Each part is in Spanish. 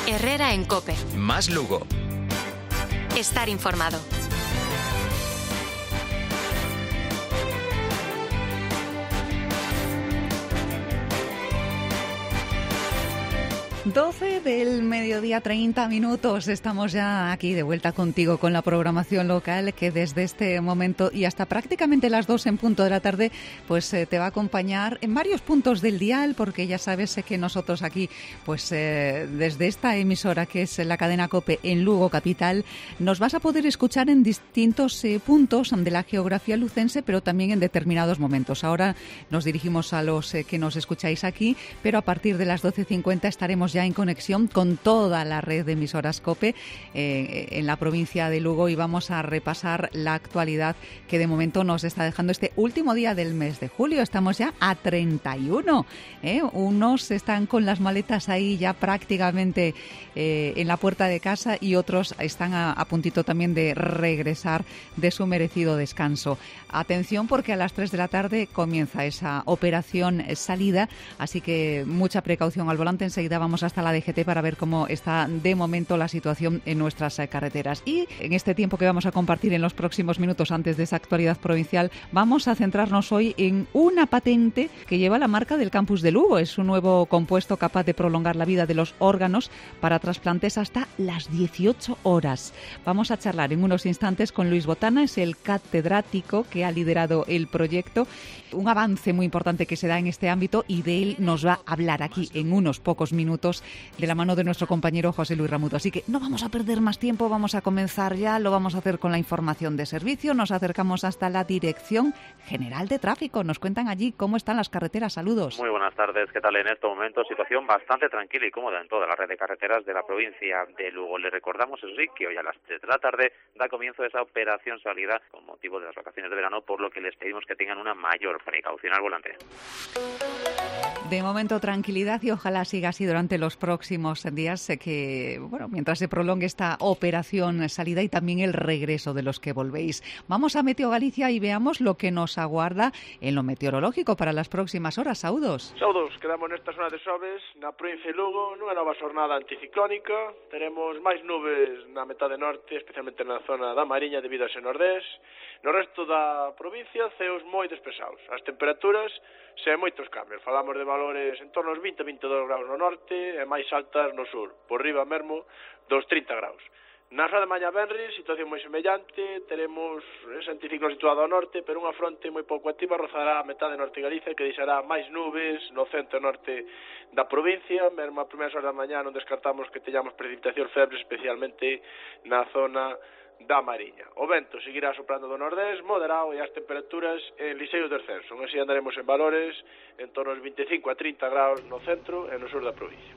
Herrera en COPE. Más Lugo. Estar informado. ...12 del mediodía, 30 minutos. Estamos ya aquí de vuelta contigo con la programación local que desde este momento y hasta prácticamente las 2 en punto de la tarde pues te va a acompañar en varios puntos del dial, porque ya sabes que nosotros aquí pues desde esta emisora que es la cadena COPE en Lugo Capital nos vas a poder escuchar en distintos puntos de la geografía lucense, pero también en determinados momentos. Ahora nos dirigimos a los que nos escucháis aquí, pero a partir de las 12:50 estaremos ya en conexión con toda la red de emisoras COPE en la provincia de Lugo y vamos a repasar la actualidad que de momento nos está dejando este último día del mes de julio. Estamos ya a 31. Unos están con las maletas ahí ya prácticamente en la puerta de casa y otros están a puntito también de regresar de su merecido descanso. Atención, porque a las 3 de la tarde comienza esa operación salida, así que mucha precaución al volante. Enseguida vamos hasta la DGT para ver cómo está de momento la situación en nuestras carreteras. Y en este tiempo que vamos a compartir en los próximos minutos antes de esa actualidad provincial, vamos a centrarnos hoy en una patente que lleva la marca del Campus de Lugo. Es un nuevo compuesto capaz de prolongar la vida de los órganos para trasplantes hasta las 18 horas. Vamos a charlar en unos instantes con Luis Botana, es el catedrático que ha liderado el proyecto. Un avance muy importante que se da en este ámbito y de él nos va a hablar aquí en unos pocos minutos de la mano de nuestro compañero José Luis Ramuto. Así que no vamos a perder más tiempo, vamos a comenzar ya, lo vamos a hacer con la información de servicio. Nos acercamos hasta la Dirección General de Tráfico. Nos cuentan allí cómo están las carreteras. Saludos. Muy buenas tardes. ¿Qué tal? En este momento situación bastante tranquila y cómoda en toda la red de carreteras de la provincia de Lugo. Le recordamos, eso sí, que hoy a las 3 de la tarde da comienzo esa operación salida con motivo de las vacaciones de verano, por lo que les pedimos que tengan una mayor precaución al volante. De momento tranquilidad y ojalá siga así durante los próximos días, que bueno, mientras se prolongue esta operación salida y también el regreso de los que volvéis. Vamos a Meteo Galicia y veamos lo que nos aguarda en lo meteorológico para las próximas horas. Saúdos. Saúdos, quedamos nesta zona de Sobes, na provincia de Lugo, nunha nova xornada anticiclónica. Teremos máis nubes na metade norte, especialmente na zona da Mariña debido a ese nordés. No resto da provincia, ceos moi despesados. As temperaturas sen moitos cambios. Falamos de valores en torno aos 20-22 graus no norte e máis altas no sur, por riba mesmo dos 30 graus. Na zona de mañá venres, situación moi semellante, teremos ese anticiclón situado ao norte, pero unha fronte moi pouco activa rozará a metade norte de Galicia, que deixará máis nubes no centro e norte da provincia. Mesmo a primeiras horas da mañá non descartamos que teñamos precipitacións febles, especialmente na zona da Mariña. O vento seguirá soprando do nordés, moderado, e as temperaturas en lixeiro descenso. Así andaremos en valores en torno aos 25 a 30 graus no centro e no sur da provincia.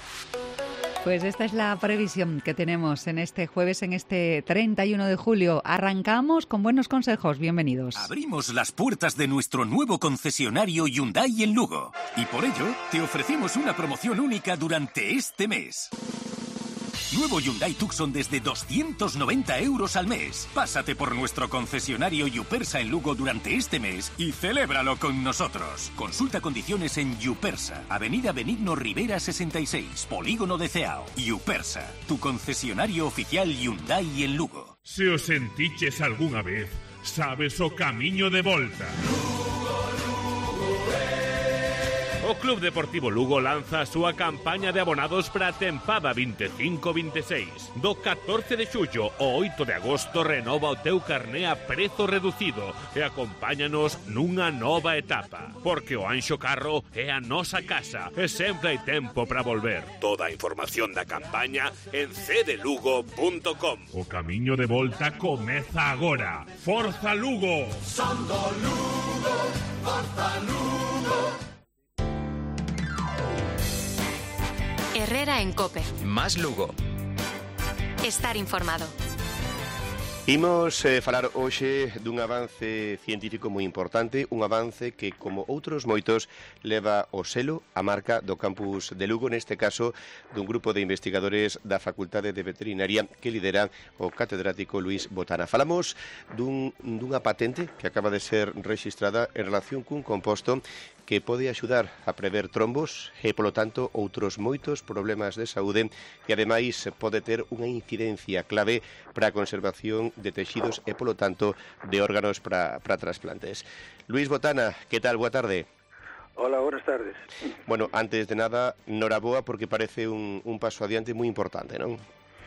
Pues esta es la previsión que tenemos en este jueves, en este 31 de julio. Arrancamos con buenos consejos. Bienvenidos. Abrimos las puertas de nuestro nuevo concesionario Hyundai en Lugo. Y por ello, te ofrecemos una promoción única durante este mes. Nuevo Hyundai Tucson desde 290 euros al mes. Pásate por nuestro concesionario Yupersa en Lugo durante este mes y celébralo con nosotros. Consulta condiciones en Yupersa, Avenida Benigno Rivera 66, Polígono de Ceao. Yupersa, tu concesionario oficial Hyundai en Lugo. Se os sentiches algunha vez, sabes o camiño de volta. O Club Deportivo Lugo lanza a súa campaña de abonados para a tempada 25-26. Do 14 de xullo ao 8 de agosto renova o teu carné a prezo reducido e acompáñanos nunha nova etapa. Porque o Anxo Carro é a nosa casa e sempre hai tempo para volver. Toda a información da campaña en cdelugo.com. O camiño de volta comeza agora. Forza Lugo! Son do Lugo, forza Lugo. Herrera en COPE. Más Lugo. Estar informado. Imos falar hoxe dun avance científico moi importante, un avance que, como outros moitos, leva o selo, a marca do campus de Lugo, neste caso dun grupo de investigadores da Facultade de Veterinaria que lidera o catedrático Luis Botana. Falamos dunha patente que acaba de ser rexistrada en relación cun composto que pode axudar a prever trombos e, polo tanto, outros moitos problemas de saúde e, ademais, pode ter unha incidencia clave para a conservación de texidos e, polo tanto, de órganos para trasplantes. Luis Botana, que tal? Boa tarde. Hola, buenas tardes. Bueno, antes de nada, noraboa porque parece un paso adiante moi importante, non?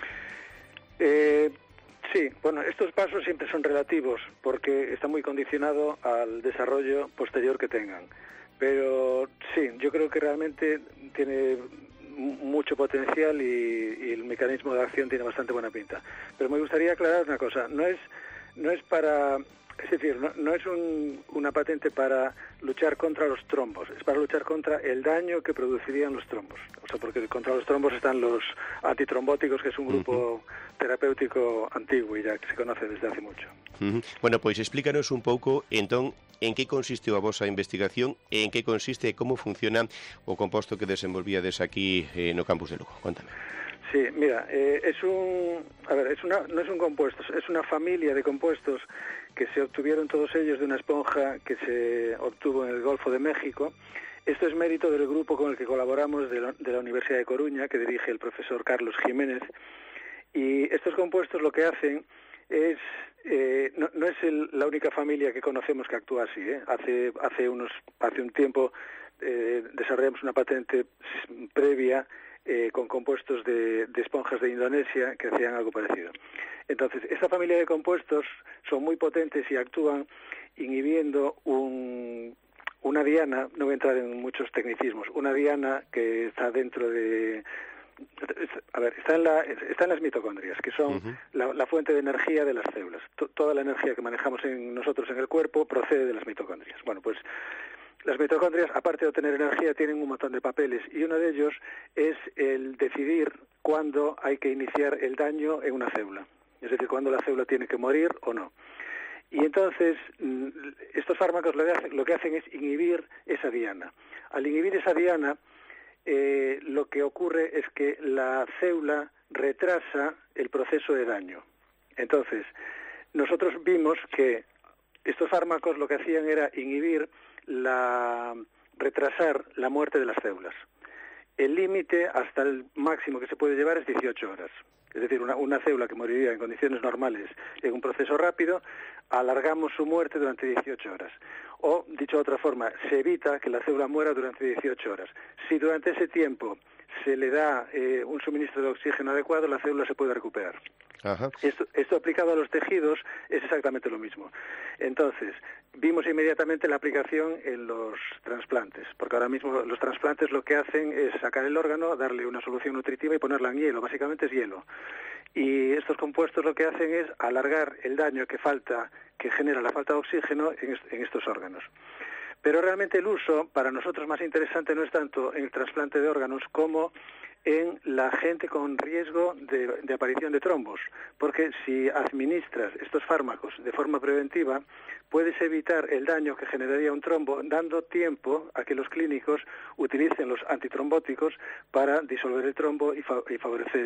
Sí, bueno, estos pasos siempre son relativos porque está muy condicionado al desarrollo posterior que tengan. Pero sí, yo creo que realmente tiene mucho potencial y el mecanismo de acción tiene bastante buena pinta. Pero me gustaría aclarar una cosa, no es para... Es decir, no es una patente para luchar contra los trombos, es para luchar contra el daño que producirían los trombos. O sea, porque contra los trombos están los antitrombóticos, que es un grupo terapéutico antiguo y ya que se conoce desde hace mucho. Bueno, pois explícanos un pouco, entón, en que consiste a vosa investigación e en que consiste e como funciona o composto que desenvolvíades aquí no campus de Lugo. Cuéntame. Sí, mira, no es un compuesto, es una familia de compuestos que se obtuvieron todos ellos de una esponja que se obtuvo en el Golfo de México. Esto es mérito del grupo con el que colaboramos de la Universidad de Coruña, que dirige el profesor Carlos Jiménez. Y estos compuestos lo que hacen es... no es la única familia que conocemos que actúa así, ¿eh? Hace un tiempo desarrollamos una patente previa con compuestos de esponjas de Indonesia que hacían algo parecido. Entonces, esta familia de compuestos son muy potentes y actúan inhibiendo una diana, no voy a entrar en muchos tecnicismos, una diana que está dentro de... A ver, está en las mitocondrias, que son la fuente de energía de las células. Toda la energía que manejamos nosotros en el cuerpo procede de las mitocondrias. Bueno, pues las mitocondrias, aparte de obtener energía, tienen un montón de papeles y uno de ellos es el decidir cuándo hay que iniciar el daño en una célula. Es decir, cuándo la célula tiene que morir o no. Y entonces, estos fármacos lo que hacen es inhibir esa diana. Al inhibir esa diana, lo que ocurre es que la célula retrasa el proceso de daño. Entonces, nosotros vimos que estos fármacos lo que hacían era retrasar la muerte de las células. El límite hasta el máximo que se puede llevar es 18 horas. Es decir, una célula que moriría en condiciones normales en un proceso rápido, alargamos su muerte durante 18 horas. O, dicho de otra forma, se evita que la célula muera durante 18 horas. Si durante ese tiempo se le da un suministro de oxígeno adecuado, la célula se puede recuperar. Ajá. Esto aplicado a los tejidos es exactamente lo mismo. Entonces, vimos inmediatamente la aplicación en los trasplantes, porque ahora mismo los trasplantes lo que hacen es sacar el órgano, darle una solución nutritiva y ponerla en hielo, básicamente es hielo. Y estos compuestos lo que hacen es alargar el daño que genera la falta de oxígeno en estos órganos. Pero realmente el uso, para nosotros más interesante, no es tanto en el trasplante de órganos como en la gente con riesgo de aparición de trombos, porque si administras estos fármacos de forma preventiva, puedes evitar el daño que generaría un trombo, dando tiempo a que los clínicos utilicen los antitrombóticos para disolver el trombo y favorecer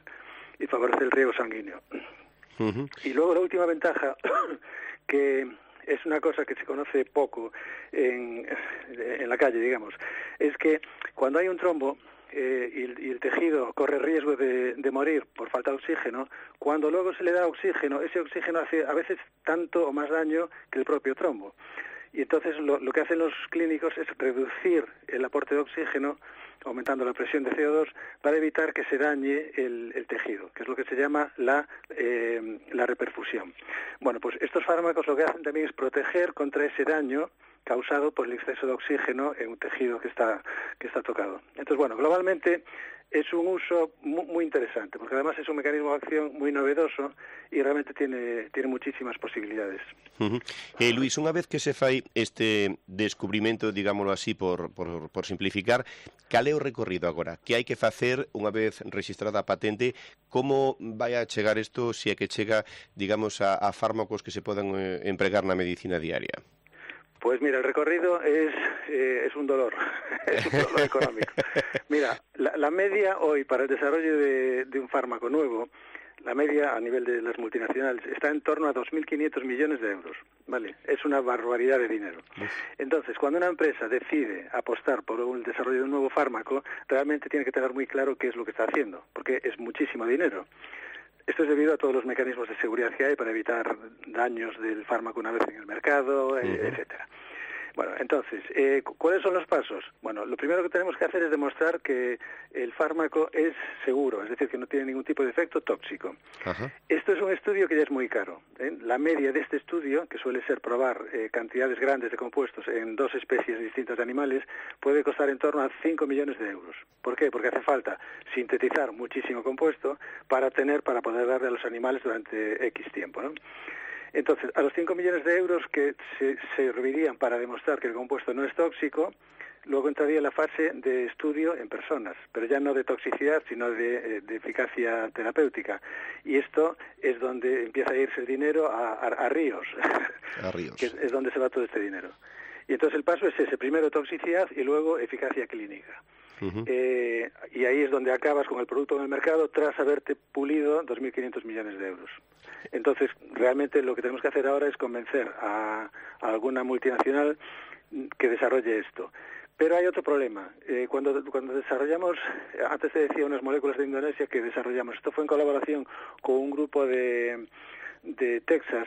el riego sanguíneo. Y luego la última ventaja, que es una cosa que se conoce poco en la calle, digamos, es que cuando hay un trombo y el tejido corre riesgo de morir por falta de oxígeno, cuando luego se le da oxígeno, ese oxígeno hace a veces tanto o más daño que el propio trombo. Y entonces lo que hacen los clínicos es reducir el aporte de oxígeno, aumentando la presión de CO2, para evitar que se dañe el tejido, que es lo que se llama la reperfusión. Bueno, pues estos fármacos lo que hacen también es proteger contra ese daño causado por el exceso de oxígeno en un tejido que está tocado. Entonces, bueno, globalmente es un uso muy interesante, porque además es un mecanismo de acción muy novedoso y realmente tiene muchísimas posibilidades. Luis, unha vez que se fai este descubrimento, digámoslo así, por simplificar, cal é o recorrido agora? Que hai que facer unha vez registrada a patente? Como vai a chegar isto, se é que chega, digamos, a fármacos que se podan empregar na medicina diaria? Pues mira, el recorrido es un dolor, es un dolor económico. Mira, la media hoy para el desarrollo de un fármaco nuevo, La media a nivel de las multinacionales está en torno a 2.500 millones de euros, ¿vale? Es una barbaridad de dinero. Entonces, cuando una empresa decide apostar por el desarrollo de un nuevo fármaco, realmente tiene que tener muy claro qué es lo que está haciendo, porque es muchísimo dinero. Esto es debido a todos los mecanismos de seguridad que hay para evitar daños del fármaco una vez en el mercado, etcétera. Bueno, entonces, ¿cuáles son los pasos? Bueno, lo primero que tenemos que hacer es demostrar que el fármaco es seguro, es decir, que no tiene ningún tipo de efecto tóxico. Ajá. Esto es un estudio que ya es muy caro. La media de este estudio, que suele ser probar cantidades grandes de compuestos en 2 especies distintas de animales, puede costar en torno a 5 millones de euros. ¿Por qué? Porque hace falta sintetizar muchísimo compuesto para poder darle a los animales durante X tiempo, ¿no? Entonces, a los 5 millones de euros que se servirían para demostrar que el compuesto no es tóxico, luego entraría la fase de estudio en personas, pero ya no de toxicidad, sino de eficacia terapéutica. Y esto es donde empieza a irse el dinero a ríos, a ríos. Que es donde se va todo este dinero. Y entonces el paso es ese, primero toxicidad y luego eficacia clínica. Y ahí es donde acabas con el producto en el mercado tras haberte pulido 2.500 millones de euros. Entonces, realmente lo que tenemos que hacer ahora es convencer a alguna multinacional que desarrolle esto. Pero hay otro problema. Cuando desarrollamos, antes te decía unas moléculas de Indonesia que desarrollamos, esto fue en colaboración con un grupo de Texas,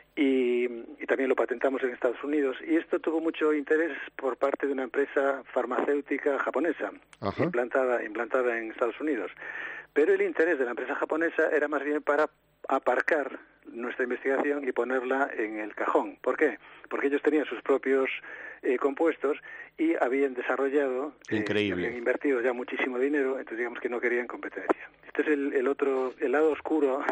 y también lo patentamos en Estados Unidos, y esto tuvo mucho interés por parte de una empresa farmacéutica japonesa, implantada en Estados Unidos. Pero el interés de la empresa japonesa era más bien para aparcar nuestra investigación y ponerla en el cajón. ¿Por qué? Porque ellos tenían sus propios compuestos y habían desarrollado, habían invertido ya muchísimo dinero, entonces digamos que no querían competencia. Este es el lado oscuro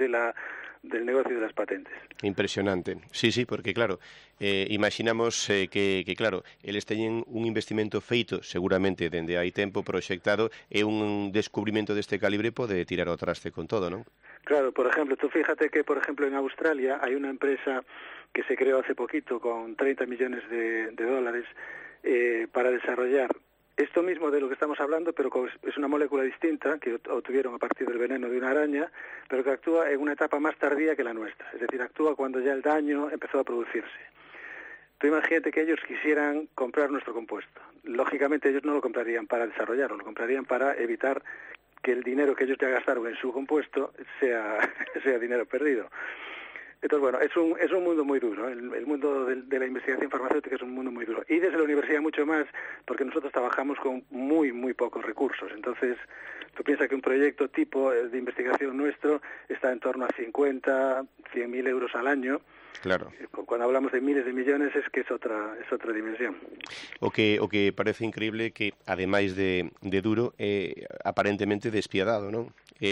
del negocio de las patentes. Impresionante. Sí, porque claro, imaginamos que claro, eles teñen un investimento feito seguramente dende hai tempo proxectado e un descubrimento deste calibre pode tirar ao traste con todo, non? Claro, por ejemplo, tú fíjate que por ejemplo en Australia hay una empresa que se creó hace poquito con 30 millones de dólares para desarrollar esto mismo de lo que estamos hablando, pero es una molécula distinta que obtuvieron a partir del veneno de una araña, pero que actúa en una etapa más tardía que la nuestra. Es decir, actúa cuando ya el daño empezó a producirse. Tú imagínate que ellos quisieran comprar nuestro compuesto. Lógicamente ellos no lo comprarían para desarrollarlo, lo comprarían para evitar que el dinero que ellos ya gastaron en su compuesto sea dinero perdido. Entonces, bueno, es un mundo muy duro. El mundo de la investigación farmacéutica es un mundo muy duro. Y desde la universidad mucho más, porque nosotros trabajamos con muy, muy pocos recursos. Entonces, tú piensas que un proyecto tipo de investigación nuestro está en torno a 50, 100.000 euros al año. Claro. Cuando hablamos de miles de millones es que es otra dimensión. O que parece increíble que, ademais de duro, aparentemente despiadado, ¿no?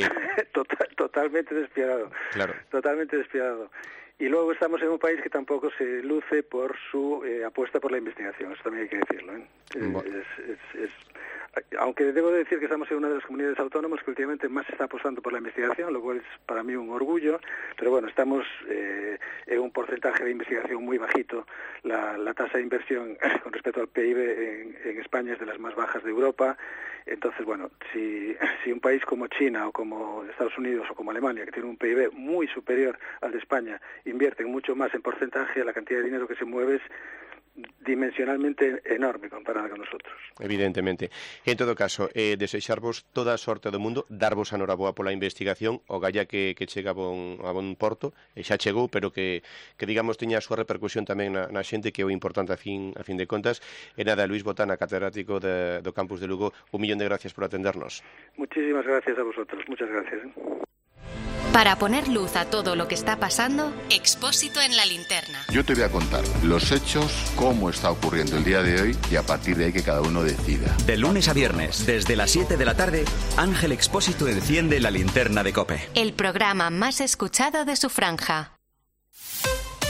Totalmente despiadado. Claro. Totalmente despiadado. Y luego estamos en un país que tampoco se luce por su apuesta por la investigación, eso también hay que decirlo, ¿eh? Aunque debo decir que estamos en una de las comunidades autónomas que últimamente más se está apostando por la investigación, lo cual es para mí un orgullo, pero bueno, estamos en un porcentaje de investigación muy bajito. La tasa de inversión con respecto al PIB en España es de las más bajas de Europa. Entonces, bueno, si un país como China o como Estados Unidos o como Alemania, que tiene un PIB muy superior al de España, invierten mucho más en porcentaje, la cantidad de dinero que se mueve es dimensionalmente enorme comparada con nosotros. Evidentemente. En todo caso, desexarvos toda a sorte do mundo, darvos a noraboa pola investigación, o galla que chega a bon porto, xa chegou, pero que digamos teña a súa repercusión tamén na xente, que é o importante a fin de contas. E nada, Luis Botana, catedrático do campus de Lugo, 1.000.000 de gracias por atendernos. Muchísimas gracias a vosotros, muchas gracias. Para poner luz a todo lo que está pasando, Expósito en la linterna. Yo te voy a contar los hechos, cómo está ocurriendo el día de hoy y a partir de ahí que cada uno decida. De lunes a viernes, desde las 7 de la tarde, Ángel Expósito enciende la linterna de COPE. El programa más escuchado de su franja.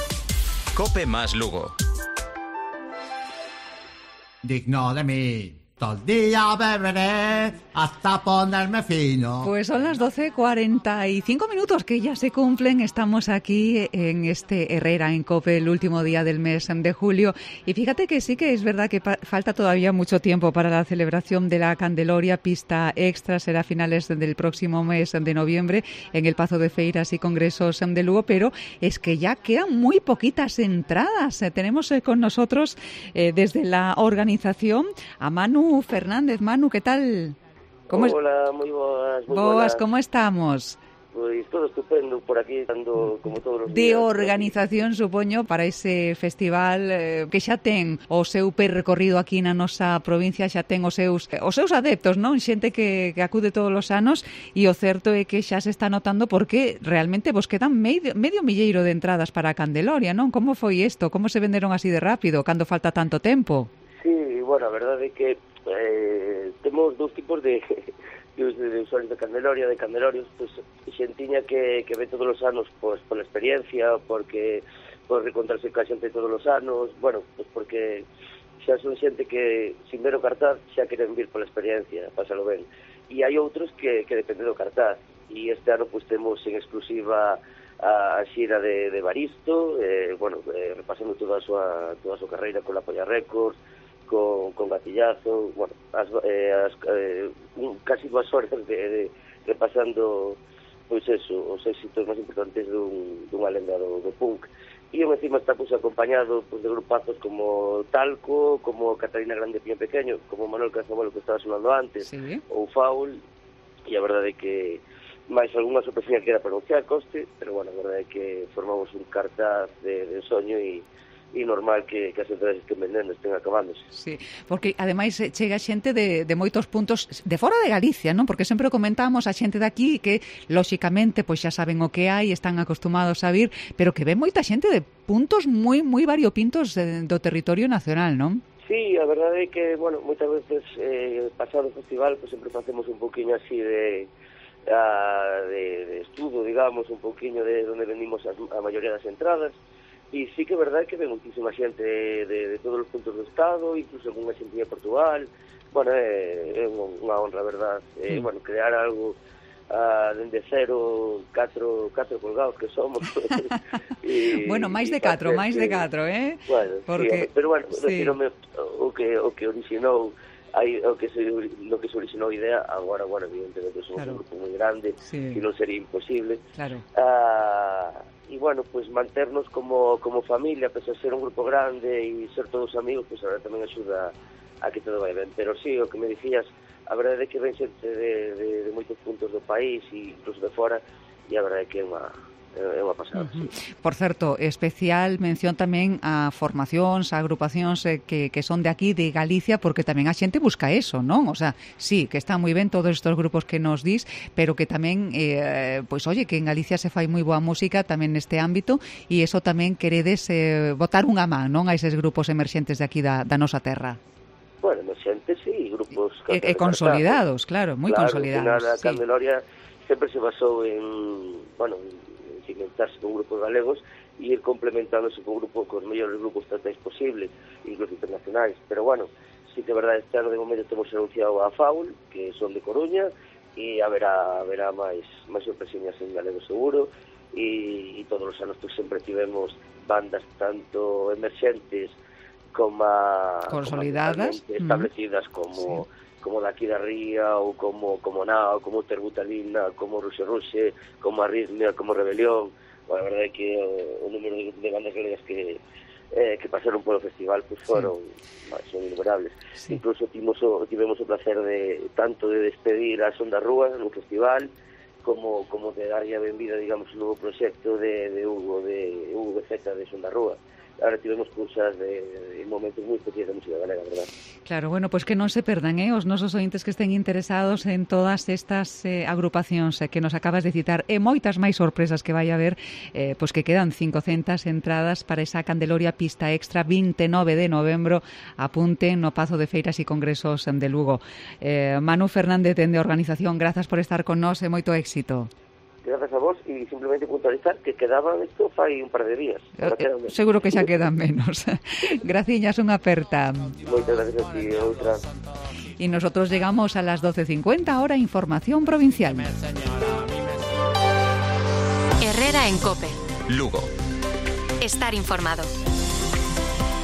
COPE más Lugo. Dignódame. Todo el día beberé hasta ponerme fino. Pues son las 12:45 minutos que ya se cumplen. Estamos aquí en este Herrera en COPE, el último día del mes de julio. Y fíjate que sí que es verdad que falta todavía mucho tiempo para la celebración de la Candeloria Pista Extra. Será a finales del próximo mes de noviembre en el Pazo de Feiras y Congresos de Lugo. Pero es que ya quedan muy poquitas entradas. Tenemos con nosotros desde la organización a Manu Fernández. Manu, ¿qué tal? Hola, moi boas. Boas, como estamos? Pois todo estupendo por aquí, dando como todos os días. De organización, supoño, para ese festival que xa ten o seu percorrido aquí na nosa provincia, xa ten os seus adeptos, non? Xente que acude todos os anos, e o certo é que xa se está notando porque realmente vos quedan medio milleiro de entradas para a Candeloria, non? Como foi isto? Como se venderon así de rápido, cando falta tanto tempo? Sí, bueno, a verdade é que temos dous tipos de usuarios de Candeloria, de candelorios, pues xentiña que ve todos os anos pues, por la experiencia, porque por recontrarse ca xente todos os anos, bueno, pues porque xa son xente que sin ver o cartaz xa queren vir pola experiencia, pásalo ben. E hai outros que depende do cartaz, e este ano pues temos en exclusiva a xira de Baristo, repasando toda a súa carreira con la Polla Records, con Gatillazo, bueno, casi 2 horas de repasando pois eso, os éxitos máis importantes dunha lenda do punk. E encima está pues, acompañado pues, de grupazos como Talco, como Catalina Grande Piño Pequeño, como Manuel Cazabuelo que estaba sonando antes, sí. Ou Faul, e a verdade é que máis algunha sorpresa que era para anunciar coste, pero bueno, a verdade é que formamos un cartaz de soño e normal que as entradas estén vendendo, estén acabándose. Sí, porque ademais chega xente de moitos puntos de fora de Galicia, non? Porque sempre comentamos a xente de aquí que, lóxicamente, pois xa saben o que hai, están acostumados a vir, pero que ven moita xente de puntos moi variopintos do territorio nacional, non? Sí, a verdade é que, bueno, moitas veces pasado o festival, pues sempre facemos un poquinho así de estudo, digamos, un poquinho de onde vendimos a maioría das entradas. E sí que é verdade que ven muchísima xente de todos os puntos do estado, incluso algunha xente de Portugal. Bueno, é unha honra, verdad. Bueno, crear algo dende cero, 4 colgados que somos. Bueno, máis de 4, eh? Bueno, porque, sí, pero bueno, sí. o que orixinou lo que se orixinou a idea, agora, bueno, evidentemente somos un grupo moi grande, que non sería imposible. Claro. E bueno, pues manternos como familia, pese a ser un grupo grande e ser todos amigos, pues ahora tamén axuda a que todo vai ben. Pero sí, o que me dicías, a verdade é que ven xente de moitos puntos do país e incluso de fora, e a verdade é que é unha pasada. Sí. Por certo, especial mención tamén a formacións, a agrupacións que son de aquí, de Galicia, porque tamén a xente busca eso, non? O sea, sí, que está moi ben todos estos grupos que nos dis, pero que tamén, pois, oye, que en Galicia se fai moi boa música tamén neste ámbito, e eso tamén queredes botar unha man, non? A eses grupos emerxentes de aquí da nosa terra. Bueno, emerxentes, sí, grupos... consolidados, claro, moi consolidados. Claro, a Candeloria sempre se basou en, bueno, cimentarse con grupos galegos e ir complementándose con grupos, con os mellores grupos tratáis posible, incluso internacionais. Pero bueno, sí que é verdade, este ano de momento temos anunciado a Faul, que son de Coruña, e haberá máis sorpresiñas en galego seguro, e todos os anos pues, sempre tivemos bandas tanto emerxentes como consolidadas, establecidas como... Sí. Como Daqui da Ría, ou como Nao, como Terbutalina, como Ruxe, como Arritmia, como Rebelión. Bueno, a verdade é que o número de bandas galegas que pasaron polo festival pues foron son innumerables. Sí. Incluso tivemos o placer de tanto de despedir a Son da Rúa no festival, como de darlle a benvida, digamos, un novo proxecto de Hugo BZ de Son da Rúa. Ahora tivemos cousas de momentos moi especiais da música galega, verdad? Claro, bueno, pois que non se perdan, os nosos ointes que estén interesados en todas estas agrupacións que nos acabas de citar, e moitas máis sorpresas que vai haber, pois que quedan 500 entradas para esa Candeloria Pista Extra 29 de novembro, apunten no Pazo de Feiras e Congresos de Lugo. Manu Fernández, de organización, grazas por estar con nós e moito éxito. Gracias a vos, e simplemente puntualizar que quedaban isto fai un par de días. Seguro que xa quedan menos. Graciñas, unha aperta. Moitas gracias a ti, outra. y nosotros llegamos a las 12:50, ahora información provincial. Herrera en COPE. Lugo. Estar informado.